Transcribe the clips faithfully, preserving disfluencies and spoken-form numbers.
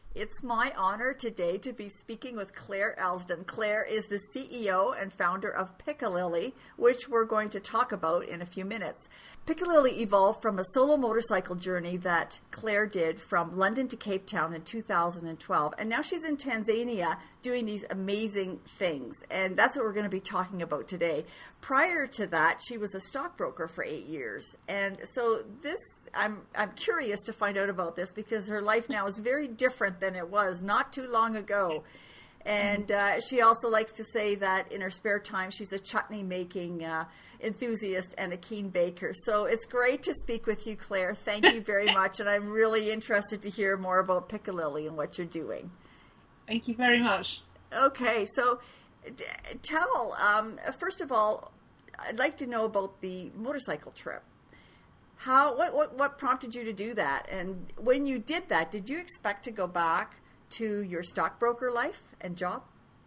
It's my honor today to be speaking with Claire Elsdon. Claire is the C E O and founder of Piccalilli, which we're going to talk about in a few minutes. Piccalilli evolved from a solo motorcycle journey that Claire did from London to Cape Town in two thousand twelve. And now she's in Tanzania doing these amazing things. And that's what we're going to be talking about today. Prior to that, she was a stockbroker for eight years. And so this, I'm I'm curious to find out about this because her life now is very different than it was not too long ago. And uh, she also likes to say that in her spare time, she's a chutney making uh, enthusiast and a keen baker. So it's great to speak with you, Claire. Thank you very much. And I'm really interested to hear more about Piccalilli and what you're doing. Thank you very much. Okay, so d- tell, um, first of all, I'd like to know about the motorcycle trip. How, what, what, what prompted you to do that? And when you did that, did you expect to go back to your stockbroker life and job?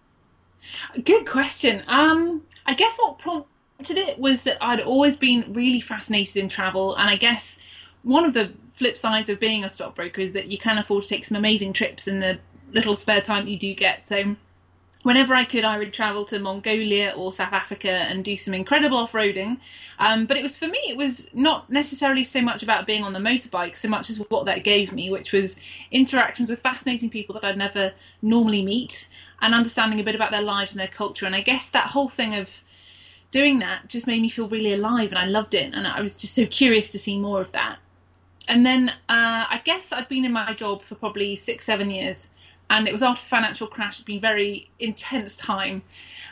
Good question. Um, I guess what prompted it was that I'd always been really fascinated in travel. And I guess one of the flip sides of being a stockbroker is that you can afford to take some amazing trips in the little spare time that you do get. So whenever I could, I would travel to Mongolia or South Africa and do some incredible off-roading. Um, but it was, for me, it was not necessarily so much about being on the motorbike so much as what that gave me, which was interactions with fascinating people that I'd never normally meet and understanding a bit about their lives and their culture. And I guess that whole thing of doing that just made me feel really alive, and I loved it. And I was just so curious to see more of that. And then uh, I guess I'd been in my job for probably six, seven years. And it was after the financial crash. It'd been a very intense time.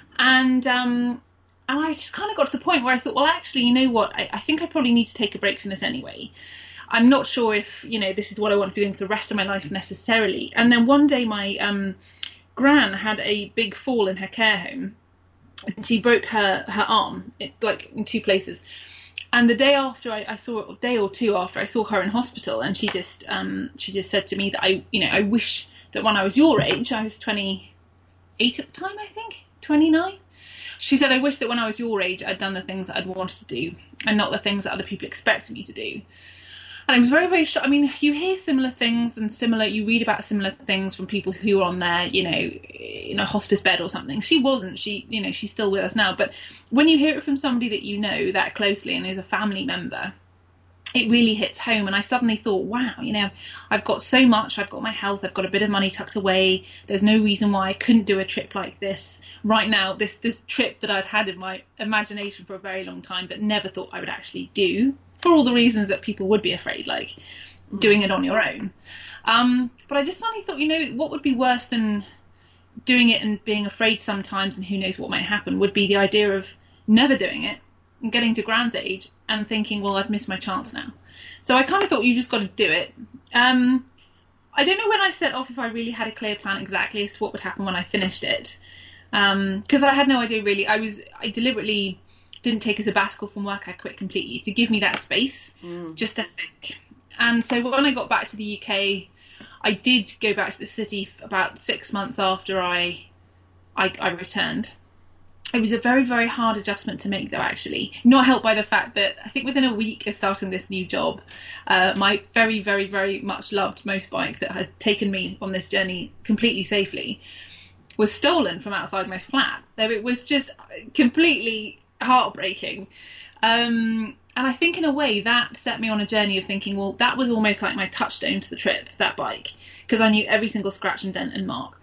And um, and I just kind of got to the point where I thought, well, actually, you know what? I, I think I probably need to take a break from this anyway. I'm not sure if, you know, this is what I want to be doing for the rest of my life necessarily. And then one day my um, gran had a big fall in her care home. And she broke her, her arm, it, like in two places. And the day after I, I saw, a day or two after I saw her in hospital, and she just um, she just said to me that I, you know, I wish that when I was your age, I was twenty-eight at the time, I think, twenty-nine. She said, I wish that when I was your age, I'd done the things that I'd wanted to do and not the things that other people expected me to do. And I was very, very shocked. I mean, you hear similar things and similar, you read about similar things from people who are on their, you know, in a hospice bed or something. She wasn't, she, you know, she's still with us now. But when you hear it from somebody that you know that closely and is a family member, it really hits home. And I suddenly thought, wow, you know, I've got so much. I've got my health. I've got a bit of money tucked away. There's no reason why I couldn't do a trip like this right now. This this trip that I'd had in my imagination for a very long time, but never thought I would actually do, for all the reasons that people would be afraid, like doing it on your own. Um, but I just suddenly thought, you know, what would be worse than doing it and being afraid sometimes, and who knows what might happen, would be the idea of never doing it and getting to Gran's age and thinking, well, I've missed my chance now. So I kind of thought, you just got to do it. Um, I don't know when I set off if I really had a clear plan exactly as to what would happen when I finished it. Um, because I had no idea really. I was, I deliberately didn't take a sabbatical from work. I quit completely to give me that space mm. just to think. And so when I got back to the U K, I did go back to the city about six months after I, I, I returned. It was a very, very hard adjustment to make, though, actually. Not helped by the fact that I think within a week of starting this new job, uh, my very, very, very much loved motorbike that had taken me on this journey completely safely was stolen from outside my flat. So it was just completely heartbreaking. Um, and I think in a way that set me on a journey of thinking, well, that was almost like my touchstone to the trip, that bike, because I knew every single scratch and dent and mark.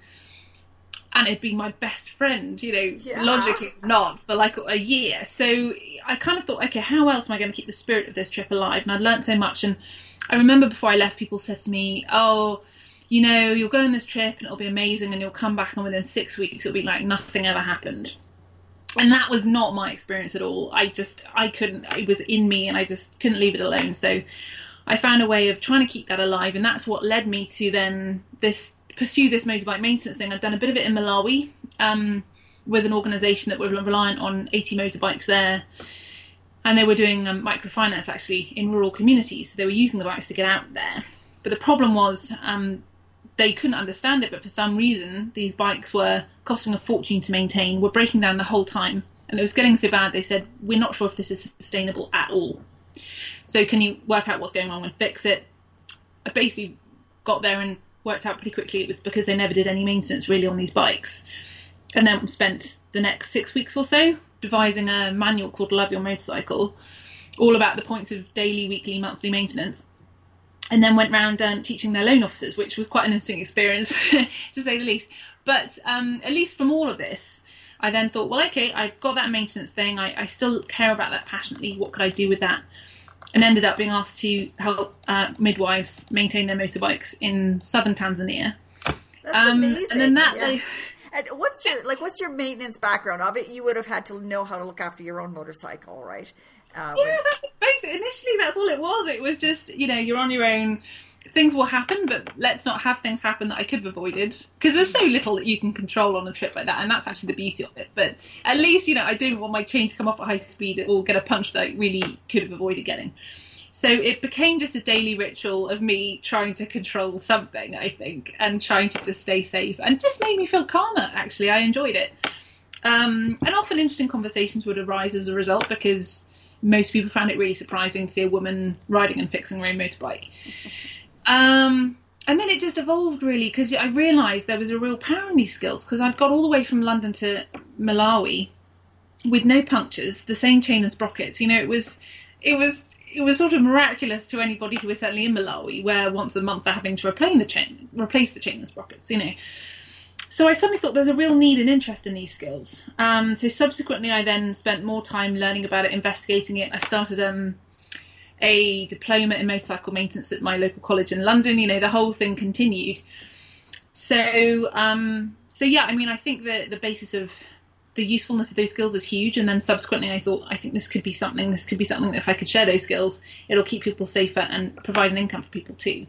And it'd be my best friend, you know, yeah. logically not, for like a year. So I kind of thought, okay, how else am I going to keep the spirit of this trip alive? And I'd learned so much. And I remember before I left, people said to me, oh, you know, you'll go on this trip and it'll be amazing, and you'll come back and within six weeks it'll be like nothing ever happened. And that was not my experience at all. I just, I couldn't, it was in me and I just couldn't leave it alone. So I found a way of trying to keep that alive. And that's what led me to then this pursue this motorbike maintenance thing. I've done a bit of it in Malawi um, with an organisation that were reliant on eighty motorbikes there, and they were doing um, microfinance actually in rural communities. So they were using the bikes to get out there. But the problem was um, they couldn't understand it, but for some reason these bikes were costing a fortune to maintain, were breaking down the whole time, and it was getting so bad they said, we're not sure if this is sustainable at all. So can you work out what's going on and fix it? I basically got there and worked out pretty quickly it was because they never did any maintenance really on these bikes. And then spent the next six weeks or so devising a manual called Love Your Motorcycle, all about the points of daily, weekly, monthly maintenance. And then went round um, teaching their loan officers, which was quite an interesting experience, to say the least. But um, at least from all of this, I then thought, well, okay, I've got that maintenance thing. I, I still care about that passionately. What could I do with that? And ended up being asked to help uh, midwives maintain their motorbikes in southern Tanzania. That's um, amazing. And then that... Yeah. Like, and what's your like? What's your maintenance background? Of it, you would have had to know how to look after your own motorcycle, right? Uh, yeah, that was basically, initially that's all it was. It was just, you know, you're on your own. Things will happen, but let's not have things happen that I could have avoided, because there's so little that you can control on a trip like that, and that's actually the beauty of it. But at least, you know, I didn't want my chain to come off at high speed or get a punch that I really could have avoided getting. So it became just a daily ritual of me trying to control something, I think, and trying to just stay safe, and just made me feel calmer, actually. I enjoyed it. Um, and often interesting conversations would arise as a result, because most people found it really surprising to see a woman riding and fixing her own motorbike. Um, and then it just evolved, really, because I realised there was a real power in these skills, because I'd got all the way from London to Malawi with no punctures, the same chain and sprockets. You know, it was, it was, it was sort of miraculous to anybody who was certainly in Malawi, where once a month they're having to replace the chain, replace the chain and sprockets, you know. So I suddenly thought there's a real need and interest in these skills. Um, so subsequently, I then spent more time learning about it, investigating it. I started um, a diploma in motorcycle maintenance at my local college in London. You know, the whole thing continued. So, um, so yeah, I mean, I think that the basis of the usefulness of those skills is huge. And then subsequently, I thought, I think this could be something. This could be something that if I could share those skills, it'll keep people safer and provide an income for people too.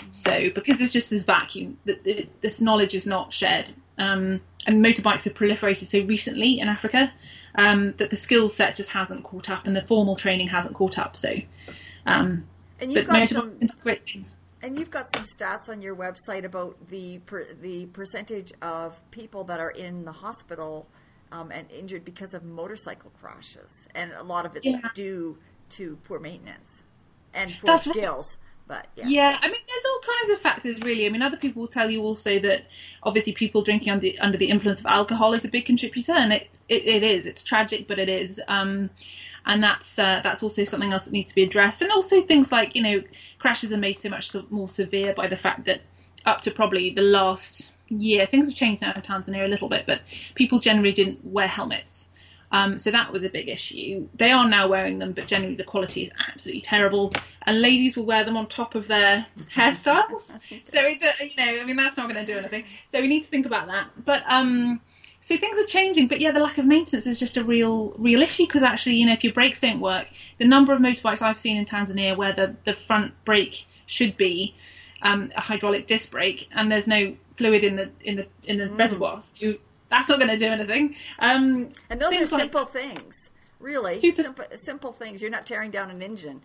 So because there's just this vacuum, that this knowledge is not shared. Um, and motorbikes have proliferated so recently in Africa um, that the skill set just hasn't caught up, and the formal training hasn't caught up. So, um, and you've but got some great things. And you've got some stats on your website about the per, the percentage of people that are in the hospital um, and injured because of motorcycle crashes, and a lot of it's yeah. due to poor maintenance and poor That's skills. Right. But, yeah. yeah, I mean, there's all kinds of factors, really. I mean, other people will tell you also that obviously people drinking under, under the influence of alcohol is a big contributor, and it, it, it is. It's tragic, but it is. Um, and that's uh, that's also something else that needs to be addressed. And also things like, you know, crashes are made so much more severe by the fact that up to probably the last year, things have changed now in Tanzania a little bit, but people generally didn't wear helmets. Um, so that was a big issue. They are now wearing them, but generally the quality is absolutely terrible. And ladies will wear them on top of their hairstyles. So, it, you know, I mean, that's not going to do anything. So we need to think about that. But um, so things are changing. But yeah, the lack of maintenance is just a real, real issue, because actually, you know, if your brakes don't work, the number of motorbikes I've seen in Tanzania where the, the front brake should be um, a hydraulic disc brake, and there's no fluid in the in the in the mm. reservoirs. You, That's not going to do anything. Um, and those are simple like, things, really. Super simple, simple things. You're not tearing down an engine.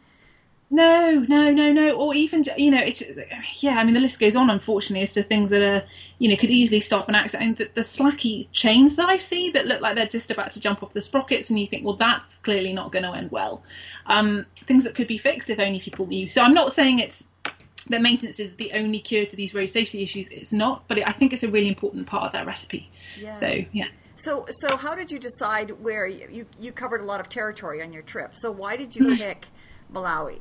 No, no, no, no. Or even, you know, it's, yeah, I mean, the list goes on, unfortunately, as to things that are, you know, could easily stop an accident. And the, the slacky chains that I see that look like they're just about to jump off the sprockets, and you think, well, that's clearly not going to end well. Um, things that could be fixed if only people knew. So I'm not saying it's that maintenance is the only cure to these road safety issues. It's not, but it, I think it's a really important part of that recipe. Yeah. So, yeah. So, so how did you decide where you, you, you covered a lot of territory on your trip? So why did you pick Malawi?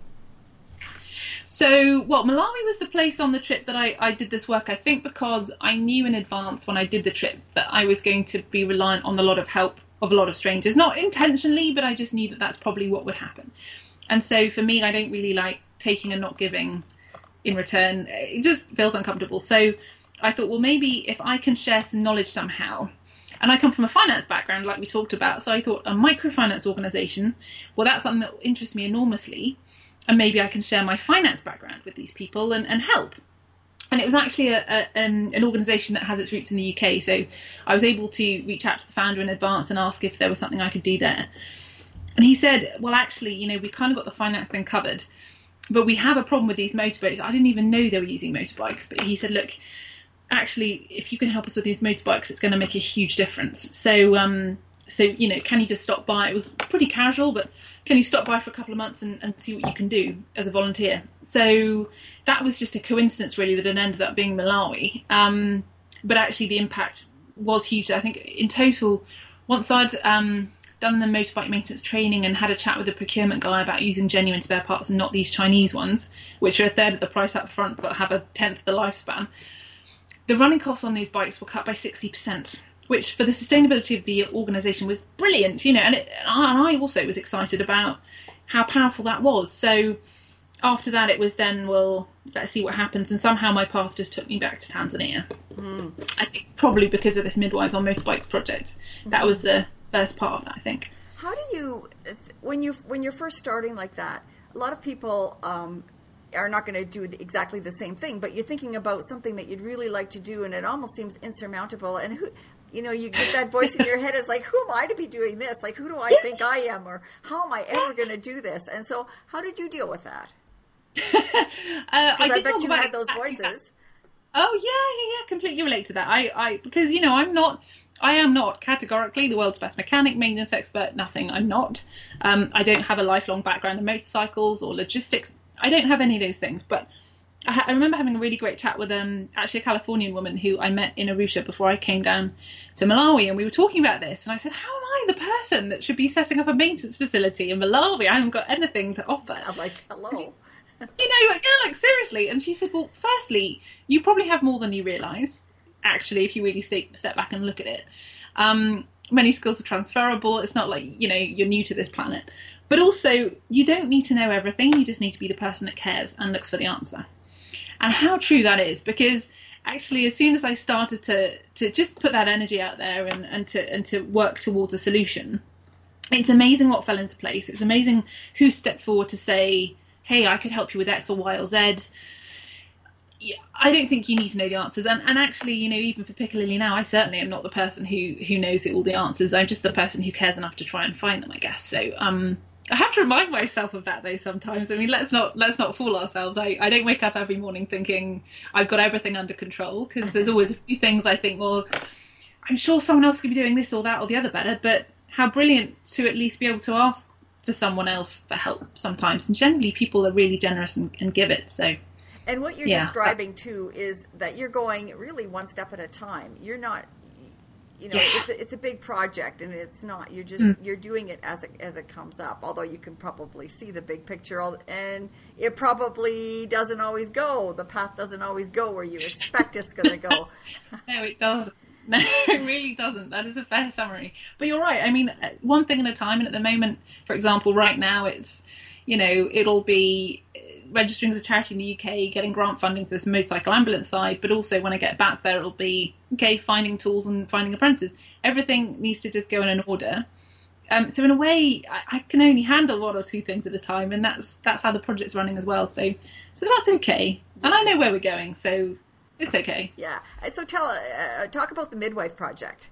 So, well, Malawi was the place on the trip that I, I did this work, I think, because I knew in advance when I did the trip that I was going to be reliant on a lot of help of a lot of strangers. Not intentionally, but I just knew that that's probably what would happen. And so for me, I don't really like taking and not giving in return. It just feels uncomfortable. So I thought, well, maybe if I can share some knowledge somehow. And I come from a finance background, like we talked about. So I thought a microfinance organisation, well, that's something that interests me enormously. And maybe I can share my finance background with these people and, and help. And it was actually a, a, um, an organisation that has its roots in the U K. So I was able to reach out to the founder in advance and ask if there was something I could do there. And he said, well, actually, you know, we kind of got the finance thing covered, but we have a problem with these motorbikes. I didn't even know they were using motorbikes. But he said, look, actually, if you can help us with these motorbikes, it's going to make a huge difference. So um, so, you know, can you just stop by? It was pretty casual, but can you stop by for a couple of months and, and see what you can do as a volunteer? So that was just a coincidence, really, that it ended up being Malawi. Um, but actually the impact was huge. I think in total, once I'd um, done the motorbike maintenance training and had a chat with the procurement guy about using genuine spare parts and not these Chinese ones, which are a third of the price up front but have a tenth of the lifespan, the running costs on these bikes were cut by sixty percent. Which for the sustainability of the organisation was brilliant, you know, and, it, and I also was excited about how powerful that was. So after that, it was then, well, let's see what happens. And somehow my path just took me back to Tanzania. Mm. I think probably because of this Midwives on Motorbikes project. Mm. That was the first part of that, I think. How do you, when you when you're first starting like that, a lot of people um, are not going to do exactly the same thing, but you're thinking about something that you'd really like to do, and it almost seems insurmountable. And who, you know, you get that voice in your head. It's like, who am I to be doing this? Like, who do I think I am? Or how am I ever going to do this? And so how did you deal with that? uh, I, I bet you had those voices. That. Oh, yeah, yeah, yeah. Completely relate to that. I, I, because, you know, I'm not, I am not categorically the world's best mechanic, maintenance expert, nothing. I'm not. Um, I don't have a lifelong background in motorcycles or logistics. I don't have any of those things, but I, ha- I remember having a really great chat with um, actually a Californian woman who I met in Arusha before I came down to Malawi, and we were talking about this, and I said, how am I the person that should be setting up a maintenance facility in Malawi? I haven't got anything to offer. I'm like, hello. You know, like, yeah, like, seriously. And she said, well, firstly, you probably have more than you realise, actually, if you really step, step back and look at it. Um, many skills are transferable. It's not like, you know, you're new to this planet. But also, you don't need to know everything. You just need to be the person that cares and looks for the answer. And how true that is, because actually, as soon as I started to to just put that energy out there and, and to and to work towards a solution, it's amazing what fell into place. It's amazing who stepped forward to say, hey, I could help you with X or Y or Z. Yeah, I don't think you need to know the answers. And, and actually, you know, even for Piccalilli now, I certainly am not the person who, who knows all the answers. I'm just the person who cares enough to try and find them, I guess. So um, I have to remind myself of that, though, sometimes. I mean, let's not let's not fool ourselves. I, I don't wake up every morning thinking I've got everything under control, because there's always a few things I think, well, I'm sure someone else could be doing this or that or the other better. But how brilliant to at least be able to ask for someone else for help sometimes. And generally, people are really generous and, and give it. So. And what you're yeah. describing, too, is that you're going really one step at a time. You're not, you know, yeah. it's, a, it's a big project, and it's not, you're just, mm. you're doing it as it, as it comes up, although you can probably see the big picture, and it probably doesn't always go, the path doesn't always go where you expect it's going to go. No, it doesn't. No, it really doesn't. That is a fair summary. But you're right. I mean, one thing at a time, and at the moment, for example, right now, it's, you know, it'll be registering as a charity in the U K, getting grant funding for this motorcycle ambulance side, but also when I get back there, it'll be, okay, finding tools and finding apprentices. Everything needs to just go in an order. Um, so in a way, I, I can only handle one or two things at a time, and that's that's how the project's running as well. So so that's okay. And I know where we're going, so it's okay. Yeah. So tell, uh, talk about the Midwife project.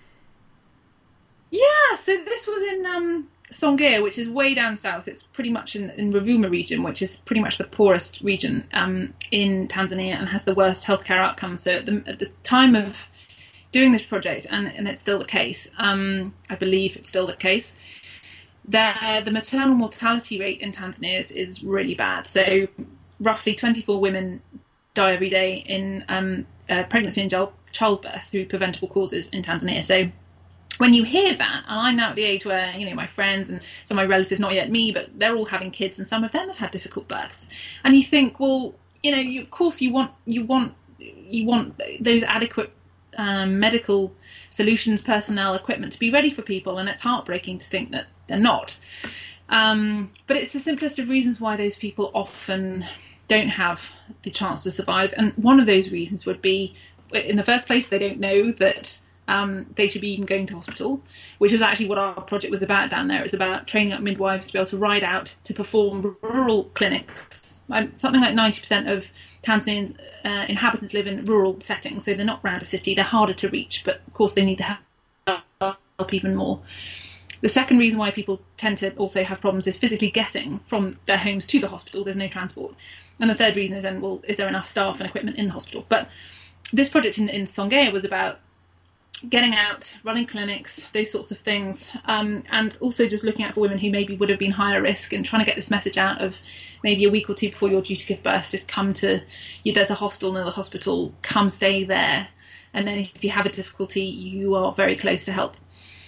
Yeah, so this was in um, Songea, which is way down south. It's pretty much in, in Ruvuma region, which is pretty much the poorest region um, in Tanzania and has the worst healthcare outcomes. So at the, at the time of doing this project, and, and it's still the case, um, I believe it's still the case, that the maternal mortality rate in Tanzania is, is really bad. So roughly twenty-four women die every day in um, uh, pregnancy and childbirth through preventable causes in Tanzania. So when you hear that, and I'm now at the age where, you know, my friends and some of my relatives, not yet me, but they're all having kids, and some of them have had difficult births. And you think, well, you know, you, of course you want you want you want those adequate um, medical solutions, personnel, equipment to be ready for people, and it's heartbreaking to think that they're not. Um, but it's the simplest of reasons why those people often don't have the chance to survive. And one of those reasons would be, in the first place, they don't know that Um, they should be even going to hospital, which was actually what our project was about down there. It was about training up midwives to be able to ride out to perform rural clinics. Um, something like ninety percent of Tanzanian uh, inhabitants live in rural settings, so they're not around a city. They're harder to reach, but of course they need to help even more. The second reason why people tend to also have problems is physically getting from their homes to the hospital. There's no transport. And the third reason is then, well, is there enough staff and equipment in the hospital? But this project in, in Songea was about getting out, running clinics, those sorts of things, um, and also just looking out for women who maybe would have been higher risk and trying to get this message out of maybe a week or two before you're due to give birth, just come to, you, there's a hostel near the hospital, come stay there, and then if you have a difficulty, you are very close to help.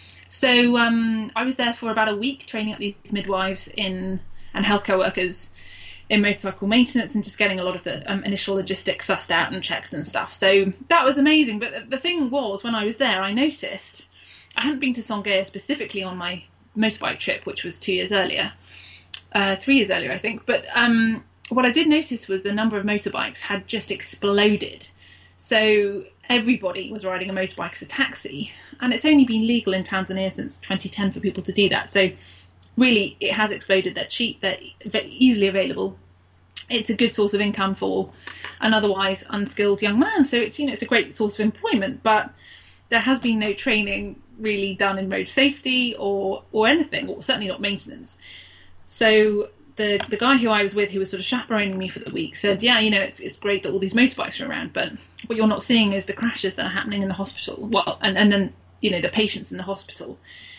So um, I was there for about a week training up these midwives in and healthcare workers in motorcycle maintenance and just getting a lot of the um, initial logistics sussed out and checked and stuff. So that was amazing. But the thing was, when I was there, I noticed I hadn't been to Songea specifically on my motorbike trip, which was two years earlier, uh, three years earlier, I think. But um, what I did notice was the number of motorbikes had just exploded. So everybody was riding a motorbike as a taxi, and it's only been legal in Tanzania since twenty ten for people to do that. So really, it has exploded. They're cheap, they're easily available. It's a good source of income for an otherwise unskilled young man. So it's, you know, it's a great source of employment, but there has been no training really done in road safety or or anything, or certainly not maintenance. So the the guy who I was with, who was sort of chaperoning me for the week, said, yeah, you know, it's it's great that all these motorbikes are around, but what you're not seeing is the crashes that are happening in the hospital. Well, and, and then, you know, the patients in the hospital.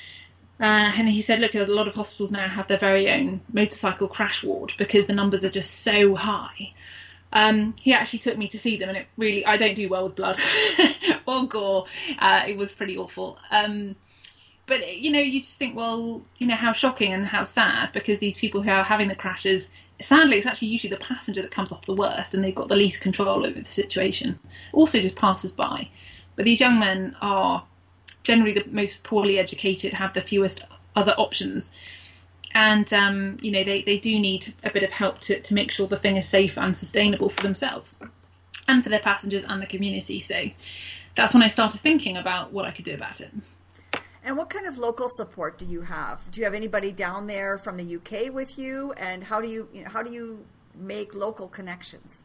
Uh, and he said, look, a lot of hospitals now have their very own motorcycle crash ward because the numbers are just so high. Um, he actually took me to see them, and it really, I don't do well with blood or gore. Uh, it was pretty awful. Um, but, you know, you just think, well, you know, how shocking and how sad, because these people who are having the crashes, sadly, it's actually usually the passenger that comes off the worst, and they've got the least control over the situation. Also just passes by. But these young men are generally the most poorly educated, have the fewest other options. And, um, you know, they, they do need a bit of help to, to make sure the thing is safe and sustainable for themselves and for their passengers and the community. So that's when I started thinking about what I could do about it. And what kind of local support do you have? Do you have anybody down there from the U K with you? And how do you, you know, how do you make local connections?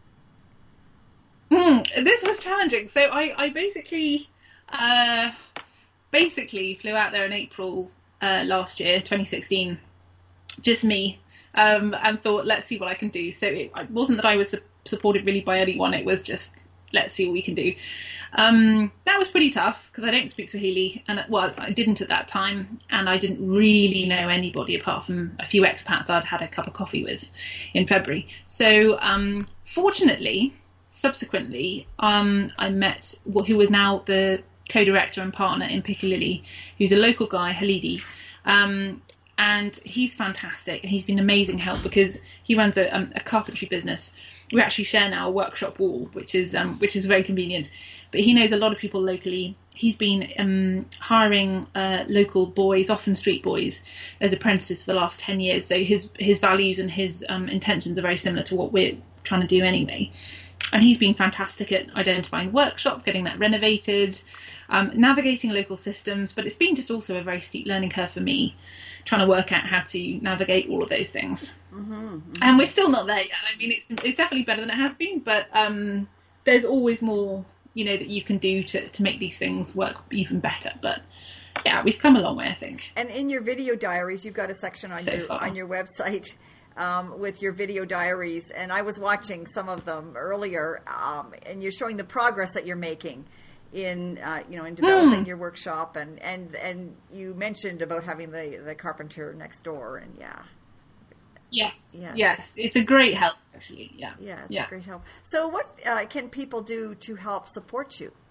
Mm, this was challenging. So I, I basically... Uh, basically flew out there in April uh, last year, twenty sixteen, just me, um, and thought, let's see what I can do. So it, it wasn't that I was su- supported really by anyone. It was just, let's see what we can do. Um, that was pretty tough because I don't speak Swahili, and well, I didn't at that time, and I didn't really know anybody apart from a few expats I'd had a cup of coffee with in February. So um, fortunately, subsequently, um, I met well, who was now the co-director and partner in Piccalilli, who's a local guy, Halidi, um, and he's fantastic. He's been amazing help because he runs a, um, a carpentry business. We actually share now a workshop wall, which is um, which is very convenient. But he knows a lot of people locally. He's been um, hiring uh, local boys, often street boys, as apprentices for the last ten years. So his his values and his um, intentions are very similar to what we're trying to do anyway. And he's been fantastic at identifying the workshop, getting that renovated, Um, navigating local systems, but it's been just also a very steep learning curve for me, trying to work out how to navigate all of those things. Mm-hmm, mm-hmm. And we're still not there yet. I mean, it's it's definitely better than it has been, but um, there's always more, you know, that you can do to, to make these things work even better. But yeah, we've come a long way, I think. And in your video diaries, you've got a section on so your far. on your website um, with your video diaries, and I was watching some of them earlier, um, and you're showing the progress that you're making in uh, you know in developing mm. your workshop, and, and and you mentioned about having the, the carpenter next door, and yeah yes yes, yes. It's a great help, actually. yeah yeah it's yeah. a great help. So what uh, can people do to help support you?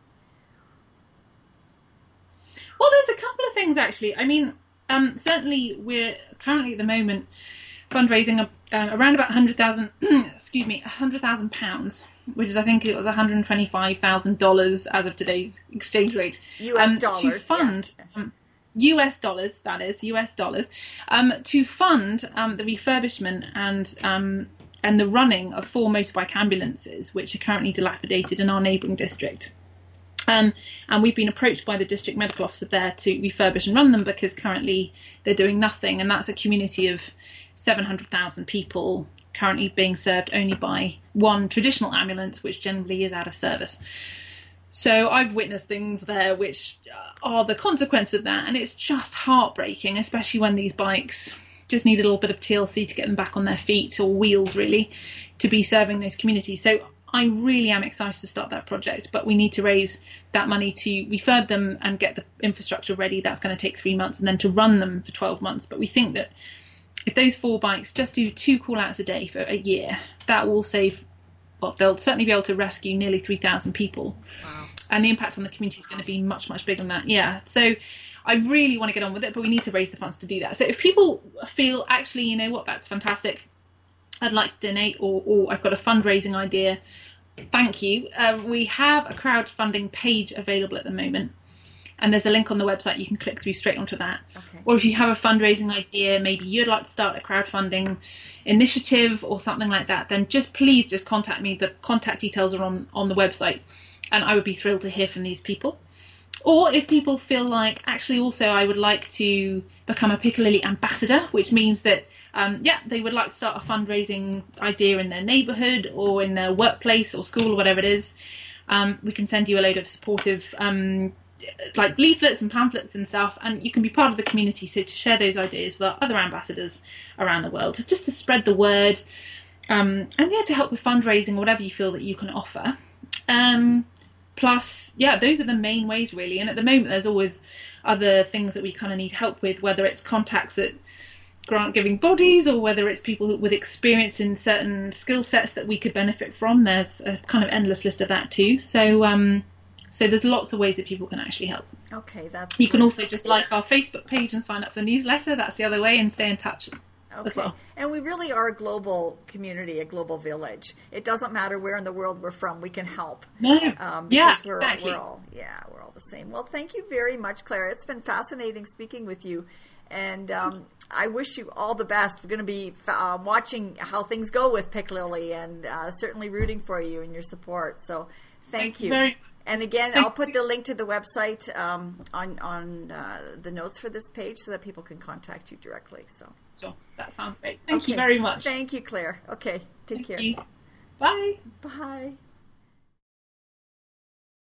Well, there's a couple of things, actually. I mean, um, certainly we're currently at the moment fundraising uh, around about one hundred thousand excuse me one hundred thousand pounds, which is, I think it was one hundred twenty-five thousand dollars as of today's exchange rate. U S um, dollars. To fund, yeah. um, U S dollars, that is, U S dollars, um, to fund um, the refurbishment and um, and the running of four motorbike ambulances, which are currently dilapidated in our neighbouring district. Um, and we've been approached by the district medical officer there to refurbish and run them because currently they're doing nothing. And that's a community of seven hundred thousand people currently being served only by one traditional ambulance, which generally is out of service. So I've witnessed things there which are the consequence of that. And it's just heartbreaking, especially when these bikes just need a little bit of T L C to get them back on their feet, or wheels really, to be serving those communities. So I really am excited to start that project, but we need to raise that money to refurb them and get the infrastructure ready. That's going to take three months, and then to run them for twelve months. But we think that if those four bikes just do two call outs a day for a year, that will save, well, they'll certainly be able to rescue nearly three thousand people. Wow. And the impact on the community is going to be much, much bigger than that. Yeah. So I really want to get on with it, but we need to raise the funds to do that. So if people feel, actually, you know what, that's fantastic, I'd like to donate, or, or I've got a fundraising idea, thank you. Um, we have a crowdfunding page available at the moment, and there's a link on the website. You can click through straight onto that. Okay. Or if you have a fundraising idea, maybe you'd like to start a crowdfunding initiative or something like that, then just please just contact me. The contact details are on, on the website, and I would be thrilled to hear from these people. Or if people feel like, actually, also I would like to become a Piccalilli ambassador, which means that, um, yeah, they would like to start a fundraising idea in their neighbourhood or in their workplace or school or whatever it is, um, we can send you a load of supportive um, like leaflets and pamphlets and stuff, and you can be part of the community, so to share those ideas with other ambassadors around the world, just to spread the word, um, and yeah, to help with fundraising, whatever you feel that you can offer. Um, plus, yeah, those are the main ways really, and at the moment there's always other things that we kind of need help with, whether it's contacts at grant giving bodies or whether it's people with experience in certain skill sets that we could benefit from. There's a kind of endless list of that too. So um So there's lots of ways that people can actually help. Okay, that's. You can also just like our Facebook page and sign up for the newsletter. That's the other way, and stay in touch okay. as well. And we really are a global community, a global village. It doesn't matter where in the world we're from; we can help. No, um, because yeah, we're, exactly. we're all yeah, we're all the same. Well, thank you very much, Claire. It's been fascinating speaking with you, and um, I wish you all the best. We're going to be uh, watching how things go with Piccalilli, and uh, certainly rooting for you and your support. So, thank, thank you. you very And again, I'll put the link to the website um, on on uh, the notes for this page so that people can contact you directly. So, sure, that sounds great. Thank okay. you very much. Thank you, Claire. Okay, take Thank care. You. Bye. Bye.